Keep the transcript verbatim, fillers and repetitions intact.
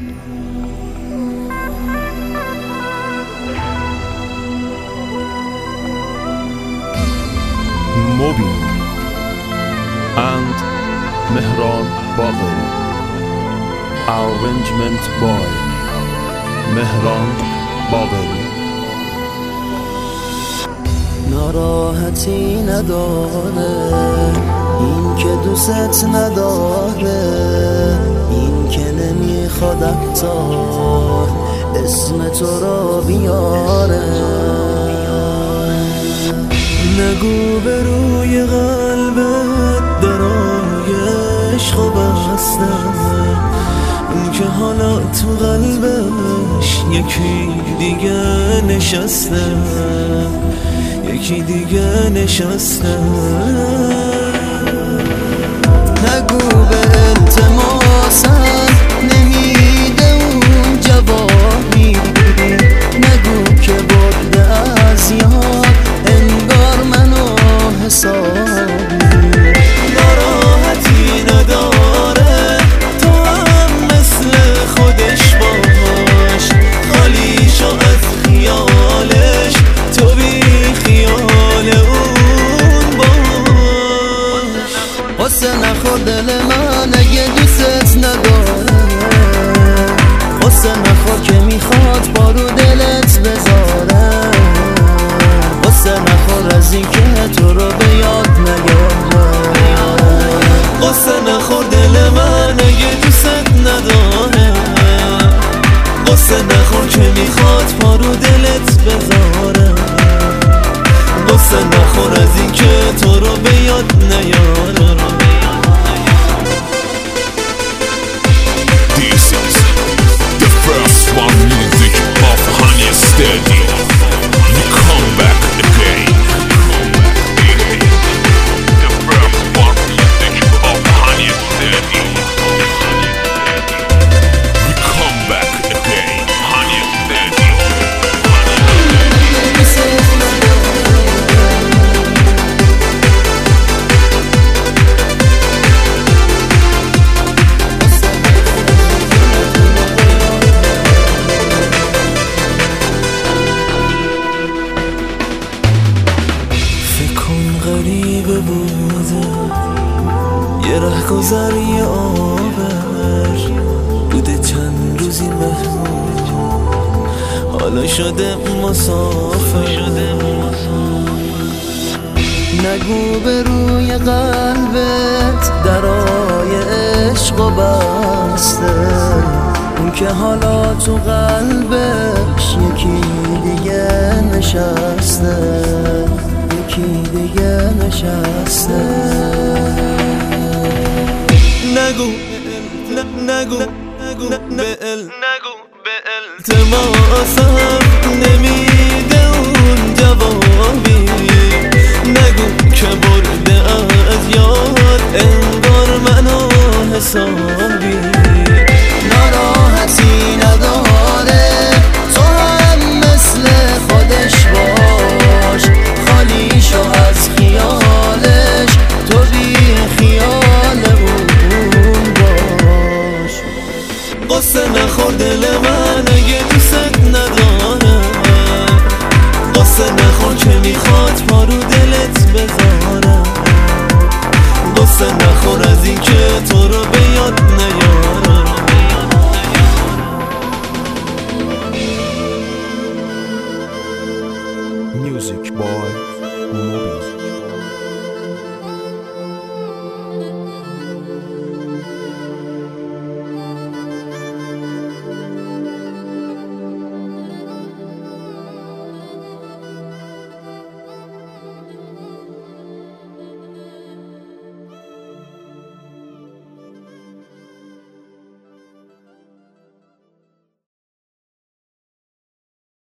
Mobbing and Mehran Bagheri. Arrangement by Mehran Bagheri. ناراحتی نداره این که دوست نداره، این که نمیخواد اکتار اسم تو را بیاره. نگو به روی قلبت درای عشق و بسته، اون که حالا تو قلبش یکی دیگه نشسته، یکی دیگه نشسته. نگو به التماسم نمیده اون جوابی، نگو که برده از یاد انگار منو حسابی. ناراحتی نداره تو هم مثل خودش باش، خالی شو از خیالش تو بی خیال اون باش. قصه نخور دل من اگه دوست نداره، قصه نخور که میخواد بارو دلت بذاره، قصه نخور از این که تو رو به یاد نیاره. قصه نخور دل من اگه دوست نداره، قصه نخور که میخواد بارو دلت بذاره، قصه نخور از این که تو رو به یاد نیاره. This is the first one music of Honey Steady. We come back again. The first one music of Honey Steady. We come back again. Honey Steady. غریبه بوده یه رهگذر یه آبر بوده، چند روزی مهمون حالا شده مسافر. نگو به روی قلبت درای عشق و بسته، اون که حالا تو قلبش یکی دیگه نشسته، یکی دیگه نشسته. نگو نگو به ال نگو به التماسم نمیده اون جوابی، نگو که برده از یاد انگار منو حسابی. ناراحتی نداره تو هم مثل خودش باش، خالی شو از خیالش تو بی خیال اون باش. قصه نخور دل من اگه دوست نداره، قصه نخور که میخواد پارو دلت بذاره، قصه نخور از این که تو رو به یاد نیاره. Music by Mobbing.